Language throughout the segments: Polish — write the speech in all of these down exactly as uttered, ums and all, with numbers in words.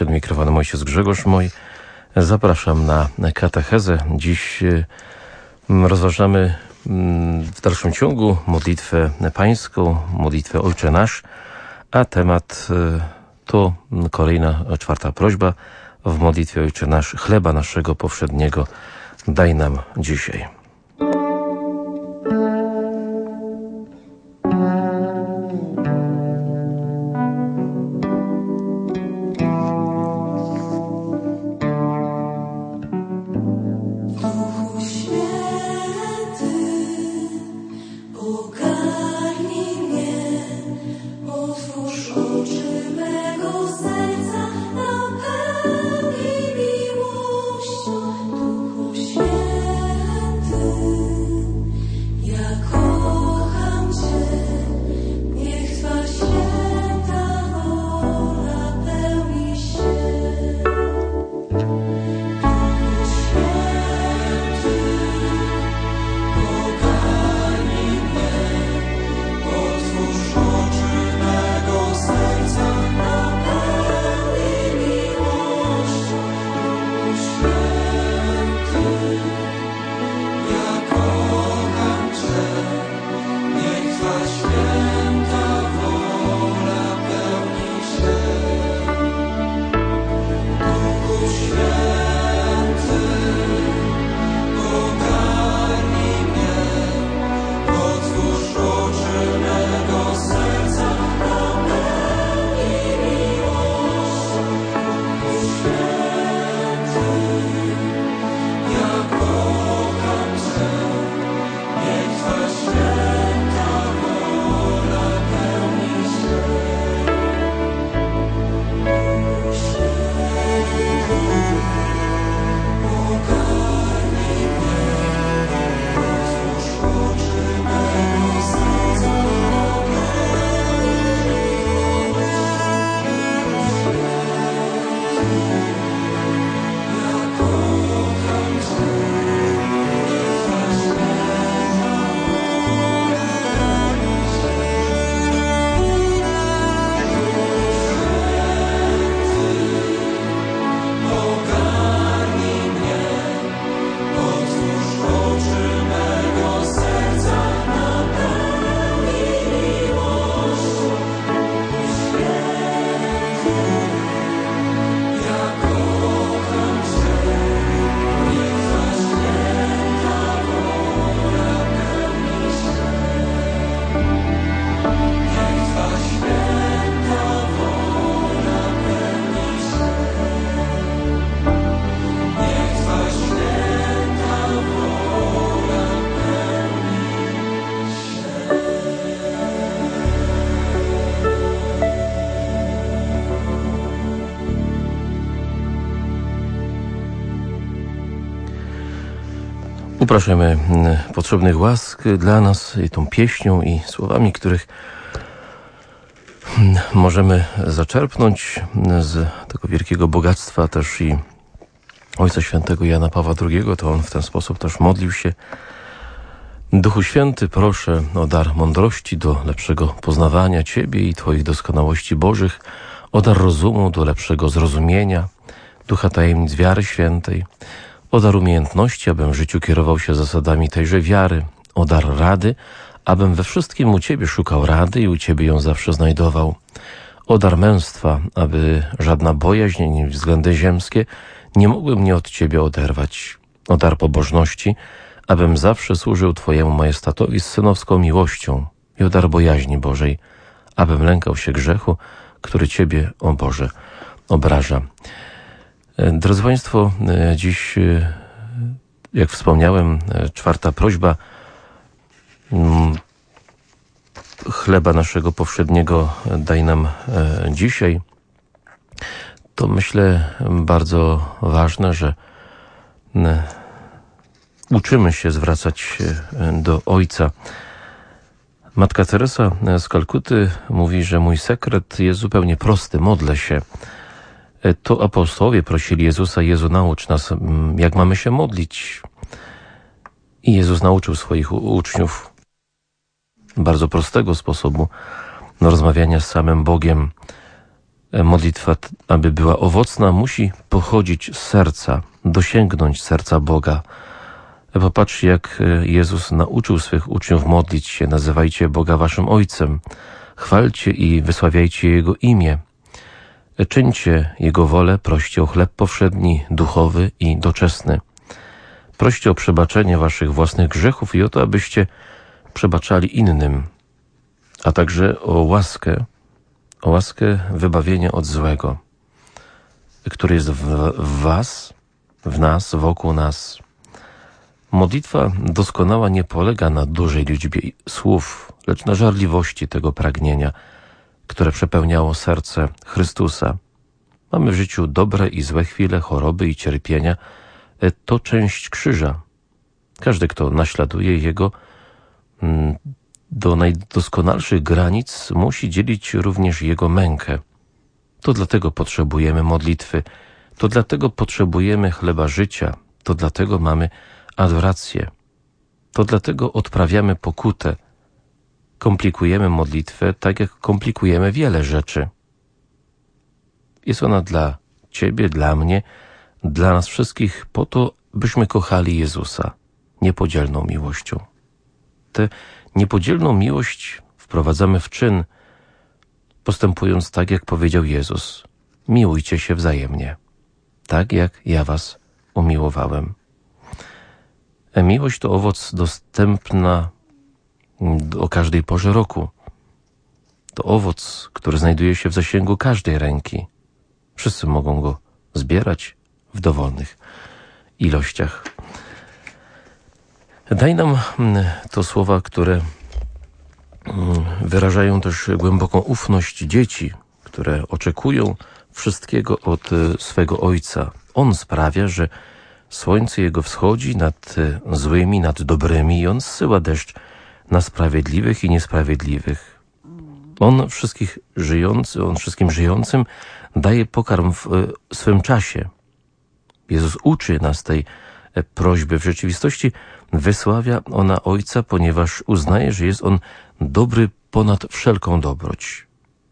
Przed mikrofonem ojciec Grzegorz Moj. Zapraszam na katechezę. Dziś rozważamy w dalszym ciągu modlitwę pańską, modlitwę Ojcze Nasz, a temat to kolejna, czwarta prośba w modlitwie Ojcze Nasz. Chleba naszego powszedniego daj nam dzisiaj. Upraszamy potrzebnych łask dla nas i tą pieśnią i słowami, których możemy zaczerpnąć z tego wielkiego bogactwa też i Ojca Świętego Jana Pawła drugiego. To on w ten sposób też modlił się. Duchu Święty, proszę o dar mądrości do lepszego poznawania Ciebie i Twoich doskonałości Bożych, o dar rozumu do lepszego zrozumienia, ducha tajemnic wiary świętej, o dar umiejętności, abym w życiu kierował się zasadami tejże wiary, o dar rady, abym we wszystkim u Ciebie szukał rady i u Ciebie ją zawsze znajdował, o dar męstwa, aby żadna bojaźń ani względy ziemskie nie mogły mnie od Ciebie oderwać, o dar pobożności, abym zawsze służył Twojemu majestatowi z synowską miłością i o dar bojaźni Bożej, abym lękał się grzechu, który Ciebie, o Boże, obraża. Drodzy Państwo, dziś, jak wspomniałem, czwarta prośba, chleba naszego powszedniego daj nam dzisiaj. To myślę bardzo ważne, że uczymy się zwracać się do Ojca. Matka Teresa z Kalkuty mówi, że mój sekret jest zupełnie prosty, modlę się. To apostołowie prosili Jezusa: Jezu, naucz nas, jak mamy się modlić. I Jezus nauczył swoich uczniów bardzo prostego sposobu rozmawiania z samym Bogiem. Modlitwa, aby była owocna, musi pochodzić z serca, dosięgnąć serca Boga. Popatrz, jak Jezus nauczył swych uczniów modlić się. Nazywajcie Boga waszym Ojcem. Chwalcie i wysławiajcie Jego imię. Czyńcie Jego wolę, proście o chleb powszedni, duchowy i doczesny. Proście o przebaczenie waszych własnych grzechów i o to, abyście przebaczali innym, a także o łaskę, o łaskę wybawienia od złego, który jest w, w was, w nas, wokół nas. Modlitwa doskonała nie polega na dużej liczbie słów, lecz na żarliwości tego pragnienia, które przepełniało serce Chrystusa. Mamy w życiu dobre i złe chwile, choroby i cierpienia. To część krzyża. Każdy, kto naśladuje Jego do najdoskonalszych granic, musi dzielić również Jego mękę. To dlatego potrzebujemy modlitwy, to dlatego potrzebujemy chleba życia, to dlatego mamy adorację, to dlatego odprawiamy pokutę. Komplikujemy modlitwę tak, jak komplikujemy wiele rzeczy. Jest ona dla Ciebie, dla mnie, dla nas wszystkich po to, byśmy kochali Jezusa niepodzielną miłością. Tę niepodzielną miłość wprowadzamy w czyn, postępując tak, jak powiedział Jezus. Miłujcie się wzajemnie, tak jak ja was umiłowałem. Miłość to owoc dostępna o każdej porze roku. To owoc, który znajduje się w zasięgu każdej ręki. Wszyscy mogą go zbierać w dowolnych ilościach. Daj nam to słowa, które wyrażają też głęboką ufność dzieci, które oczekują wszystkiego od swego Ojca. On sprawia, że słońce Jego wschodzi nad złymi, nad dobrymi i On zsyła deszcz na sprawiedliwych i niesprawiedliwych. On wszystkich żyjący, On wszystkim żyjącym daje pokarm w swym czasie. Jezus uczy nas tej prośby. W rzeczywistości wysławia ona Ojca, ponieważ uznaje, że jest On dobry ponad wszelką dobroć.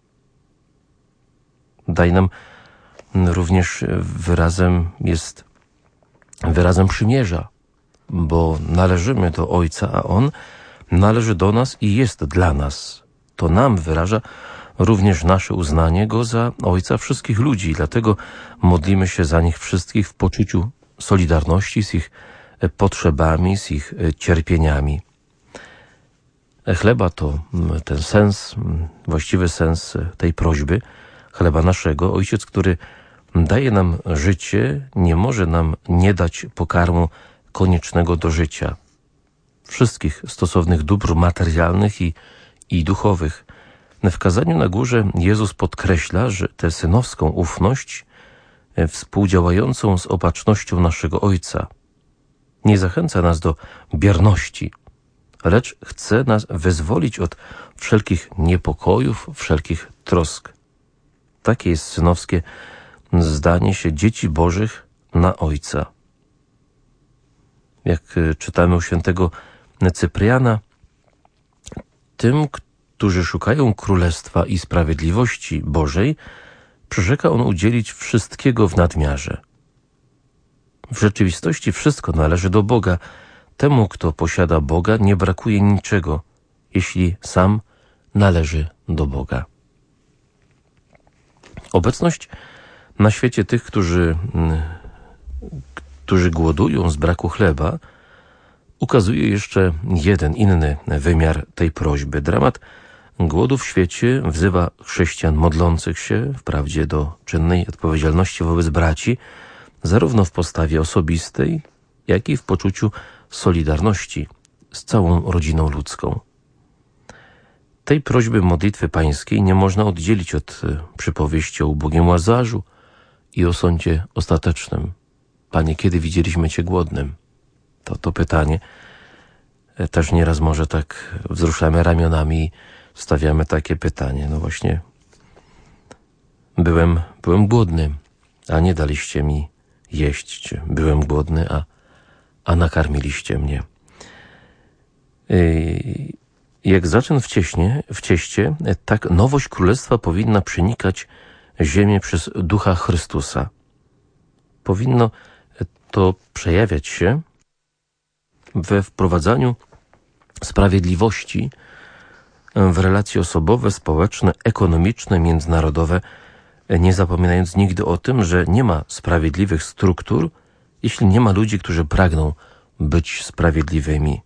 Daj nam również wyrazem, jest wyrazem przymierza, bo należymy do Ojca, a On należy do nas i jest dla nas. To nam wyraża również nasze uznanie Go za Ojca wszystkich ludzi, dlatego modlimy się za nich wszystkich w poczuciu solidarności z ich potrzebami, z ich cierpieniami. Chleba to ten sens, właściwy sens tej prośby, chleba naszego. Ojciec, który daje nam życie, nie może nam nie dać pokarmu koniecznego do życia. Wszystkich stosownych dóbr materialnych i, i duchowych. W kazaniu na górze Jezus podkreśla, że tę synowską ufność współdziałającą z opatrznością naszego Ojca nie zachęca nas do bierności, lecz chce nas wyzwolić od wszelkich niepokojów, wszelkich trosk. Takie jest synowskie zdanie się dzieci Bożych na Ojca. Jak czytamy u świętego Cypriana, tym, którzy szukają Królestwa i Sprawiedliwości Bożej, przyrzeka on udzielić wszystkiego w nadmiarze. W rzeczywistości wszystko należy do Boga. Temu, kto posiada Boga, nie brakuje niczego, jeśli sam należy do Boga. Obecność na świecie tych, którzy, którzy głodują z braku chleba, ukazuje jeszcze jeden inny wymiar tej prośby. Dramat głodu w świecie wzywa chrześcijan modlących się wprawdzie do czynnej odpowiedzialności wobec braci, zarówno w postawie osobistej, jak i w poczuciu solidarności z całą rodziną ludzką. Tej prośby modlitwy pańskiej nie można oddzielić od przypowieści o ubogim Łazarzu i o sądzie ostatecznym. Panie, kiedy widzieliśmy Cię głodnym? To to pytanie też nieraz może tak wzruszamy ramionami i stawiamy takie pytanie. No właśnie, byłem, byłem głodny, a nie daliście mi jeść. Byłem głodny, a, a nakarmiliście mnie. Yy, Jak zaczyn w, cieśnie, w cieście, tak nowość królestwa powinna przenikać ziemię przez Ducha Chrystusa. Powinno to przejawiać się we wprowadzaniu sprawiedliwości w relacje osobowe, społeczne, ekonomiczne, międzynarodowe, nie zapominając nigdy o tym, że nie ma sprawiedliwych struktur, jeśli nie ma ludzi, którzy pragną być sprawiedliwymi.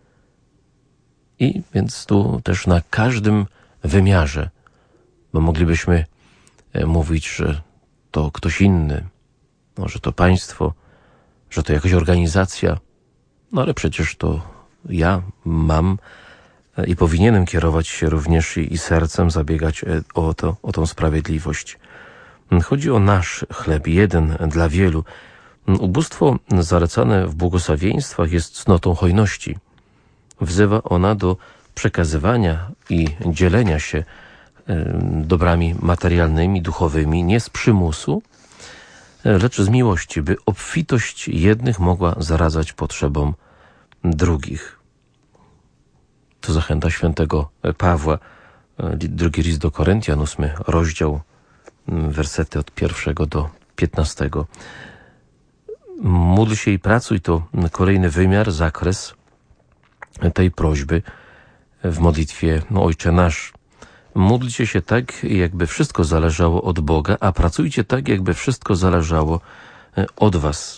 I więc tu też na każdym wymiarze, bo moglibyśmy mówić, że to ktoś inny, no, że to państwo, że to jakaś organizacja, no ale przecież to ja mam i powinienem kierować się również i, i sercem, zabiegać o, to, o tą sprawiedliwość. Chodzi o nasz chleb, jeden dla wielu. Ubóstwo zalecane w błogosławieństwach jest cnotą hojności. Wzywa ona do przekazywania i dzielenia się dobrami materialnymi, duchowymi, nie z przymusu, lecz z miłości, by obfitość jednych mogła zaradzać potrzebom drugich. To zachęta świętego Pawła, drugi list do Koryntian, ósmy rozdział, wersety od pierwszego do piętnastego. Módl się i pracuj, to kolejny wymiar, zakres tej prośby w modlitwie Ojcze Nasz. Módlcie się tak, jakby wszystko zależało od Boga, a pracujcie tak, jakby wszystko zależało od was.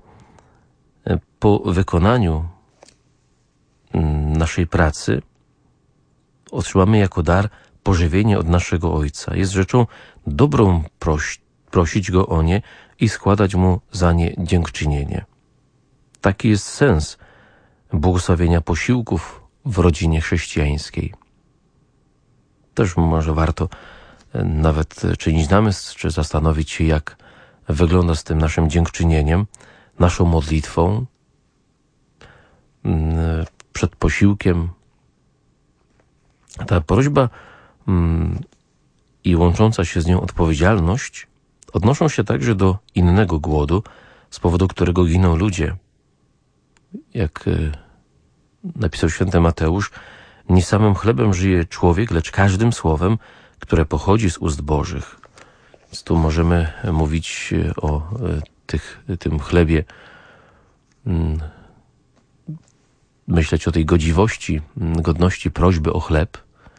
Po wykonaniu naszej pracy otrzymamy jako dar pożywienie od naszego Ojca. Jest rzeczą dobrą proś, prosić Go o nie i składać Mu za nie dziękczynienie. Taki jest sens błogosławienia posiłków w rodzinie chrześcijańskiej. Też może warto nawet czynić namysł, czy zastanowić się, jak wygląda z tym naszym dziękczynieniem, naszą modlitwą przed posiłkiem. Ta prośba i łącząca się z nią odpowiedzialność odnoszą się także do innego głodu, z powodu którego giną ludzie. Jak napisał święty Mateusz, nie samym chlebem żyje człowiek, lecz każdym słowem, które pochodzi z ust Bożych. Więc tu możemy mówić o tych, tym chlebie, myśleć o tej godziwości, godności prośby o chleb.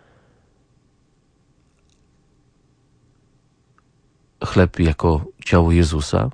Chleb jako ciało Jezusa.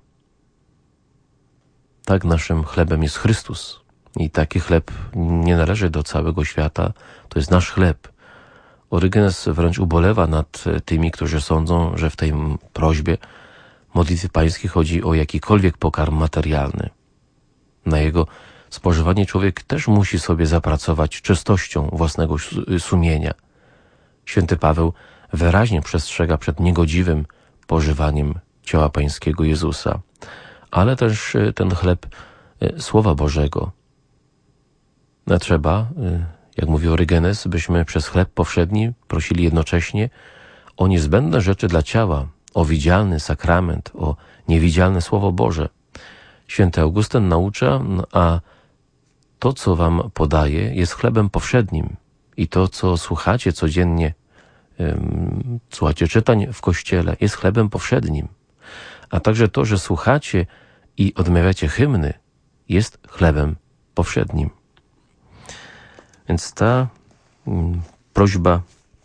Tak, naszym chlebem jest Chrystus. I taki chleb nie należy do całego świata. To jest nasz chleb. Orygenes wręcz ubolewa nad tymi, którzy sądzą, że w tej prośbie modlitwy pańskiej chodzi o jakikolwiek pokarm materialny. Na jego spożywanie człowiek też musi sobie zapracować czystością własnego sumienia. Święty Paweł wyraźnie przestrzega przed niegodziwym pożywaniem ciała pańskiego Jezusa, ale też ten chleb Słowa Bożego. Trzeba, jak mówi Orygenes, byśmy przez chleb powszedni prosili jednocześnie o niezbędne rzeczy dla ciała, o widzialny sakrament, o niewidzialne Słowo Boże. Święty Augustyn naucza, a to, co wam podaję, jest chlebem powszednim i to, co słuchacie codziennie, um, słuchacie czytań w Kościele, jest chlebem powszednim, a także to, że słuchacie i odmawiacie hymny, jest chlebem powszednim. Więc ta um, prośba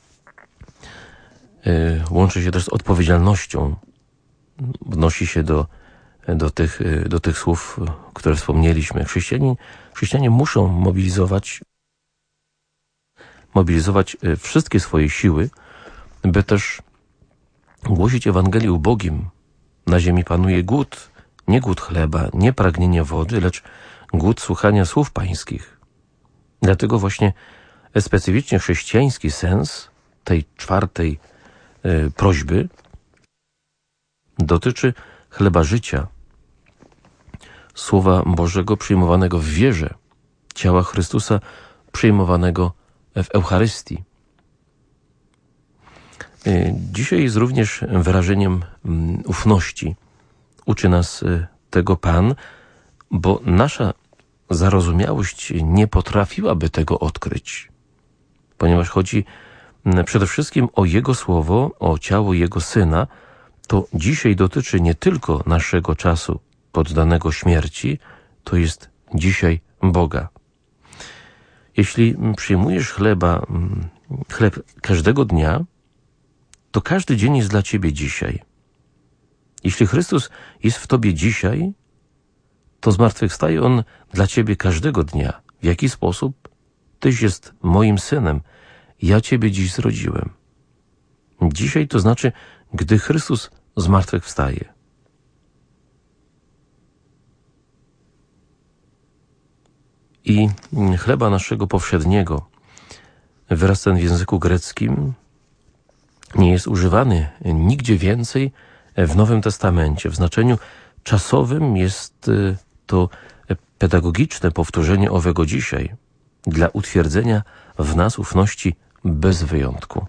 y, łączy się też z odpowiedzialnością, odnosi się do Do tych, do tych słów, które wspomnieliśmy. Chrześcijanie, chrześcijanie muszą mobilizować, mobilizować wszystkie swoje siły, by też głosić Ewangelię ubogim. Na ziemi panuje głód, nie głód chleba, nie pragnienie wody, lecz głód słuchania słów pańskich. Dlatego właśnie specyficznie chrześcijański sens tej czwartej y, prośby dotyczy chleba życia, Słowa Bożego przyjmowanego w wierze, ciała Chrystusa przyjmowanego w Eucharystii. Dzisiaj jest również wyrażeniem ufności. Uczy nas tego Pan, bo nasza zarozumiałość nie potrafiłaby tego odkryć, ponieważ chodzi przede wszystkim o Jego Słowo, o ciało Jego Syna, to dzisiaj dotyczy nie tylko naszego czasu poddanego śmierci, to jest dzisiaj Boga. Jeśli przyjmujesz chleba, chleb każdego dnia, to każdy dzień jest dla ciebie dzisiaj. Jeśli Chrystus jest w tobie dzisiaj, to zmartwychwstaje On dla ciebie każdego dnia. W jaki sposób? Tyś jest moim synem, ja ciebie dziś zrodziłem. Dzisiaj to znaczy, gdy Chrystus zmartwychwstaje. I chleba naszego powszedniego, wyraz ten w języku greckim, nie jest używany nigdzie więcej w Nowym Testamencie. W znaczeniu czasowym jest to pedagogiczne powtórzenie owego dzisiaj dla utwierdzenia w nas ufności bez wyjątku.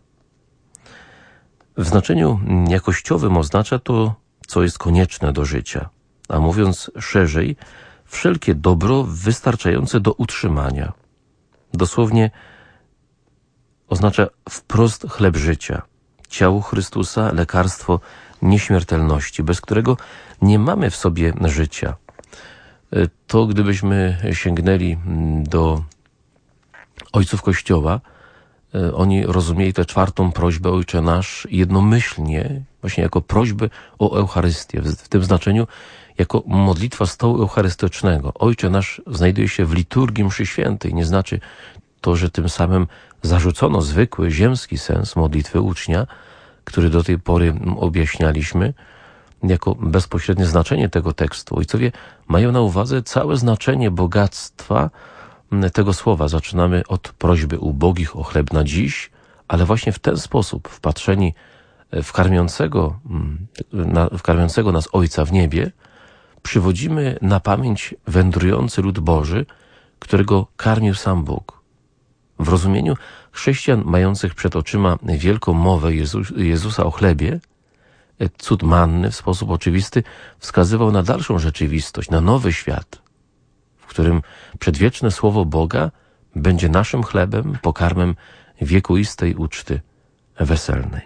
W znaczeniu jakościowym oznacza to, co jest konieczne do życia, a mówiąc szerzej, wszelkie dobro wystarczające do utrzymania. Dosłownie oznacza wprost chleb życia, ciało Chrystusa, lekarstwo nieśmiertelności, bez którego nie mamy w sobie życia. To gdybyśmy sięgnęli do ojców Kościoła, oni rozumieli tę czwartą prośbę Ojcze Nasz jednomyślnie, właśnie jako prośbę o Eucharystię, w tym znaczeniu jako modlitwa stołu eucharystycznego. Ojcze Nasz znajduje się w liturgii mszy świętej. Nie znaczy to, że tym samym zarzucono zwykły, ziemski sens modlitwy ucznia, który do tej pory objaśnialiśmy, jako bezpośrednie znaczenie tego tekstu. Ojcowie mają na uwadze całe znaczenie bogactwa tego słowa. Zaczynamy od prośby ubogich o chleb na dziś, ale właśnie w ten sposób, wpatrzeni w karmiącego, w karmiącego nas Ojca w niebie, przywodzimy na pamięć wędrujący lud Boży, którego karmił sam Bóg. W rozumieniu chrześcijan mających przed oczyma wielką mowę Jezus, Jezusa o chlebie, cud manny w sposób oczywisty wskazywał na dalszą rzeczywistość, na nowy świat, w którym przedwieczne słowo Boga będzie naszym chlebem, pokarmem wiekuistej uczty weselnej.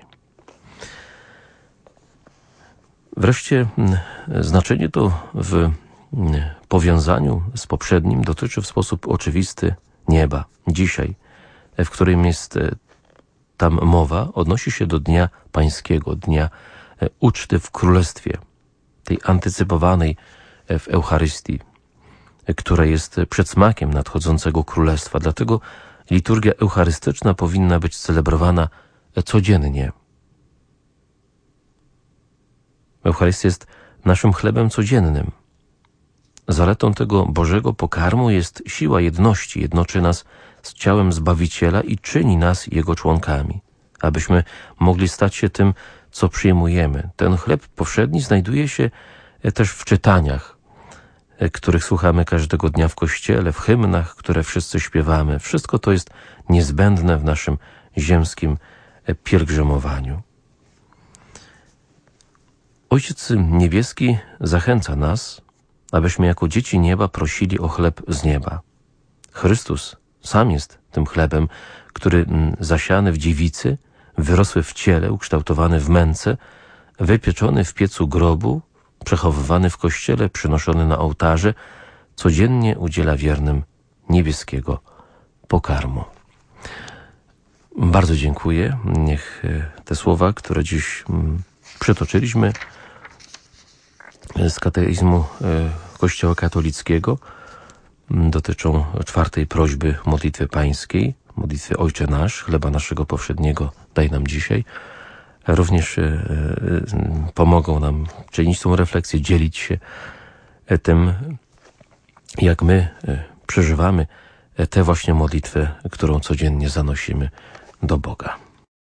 Wreszcie znaczenie to w powiązaniu z poprzednim dotyczy w sposób oczywisty nieba. Dzisiaj, w którym jest tam mowa, odnosi się do Dnia Pańskiego, Dnia uczty w Królestwie, tej antycypowanej w Eucharystii, która jest przedsmakiem nadchodzącego Królestwa. Dlatego liturgia eucharystyczna powinna być celebrowana codziennie. Eucharystia jest naszym chlebem codziennym. Zaletą tego Bożego pokarmu jest siła jedności, jednoczy nas z ciałem Zbawiciela i czyni nas Jego członkami, abyśmy mogli stać się tym, co przyjmujemy. Ten chleb powszedni znajduje się też w czytaniach, których słuchamy każdego dnia w kościele, w hymnach, które wszyscy śpiewamy. Wszystko to jest niezbędne w naszym ziemskim pielgrzymowaniu. Ojciec Niebieski zachęca nas, abyśmy jako dzieci nieba prosili o chleb z nieba. Chrystus sam jest tym chlebem, który zasiany w dziewicy, wyrosły w ciele, ukształtowany w męce, wypieczony w piecu grobu, przechowywany w kościele, przynoszony na ołtarze, codziennie udziela wiernym niebieskiego pokarmu. Bardzo dziękuję. Niech te słowa, które dziś przytoczyliśmy z katechizmu Kościoła katolickiego, dotyczą czwartej prośby modlitwy pańskiej, modlitwy Ojcze Nasz, chleba naszego powszedniego daj nam dzisiaj. Również pomogą nam czynić tą refleksję, dzielić się tym, jak my przeżywamy tę właśnie modlitwę, którą codziennie zanosimy do Boga.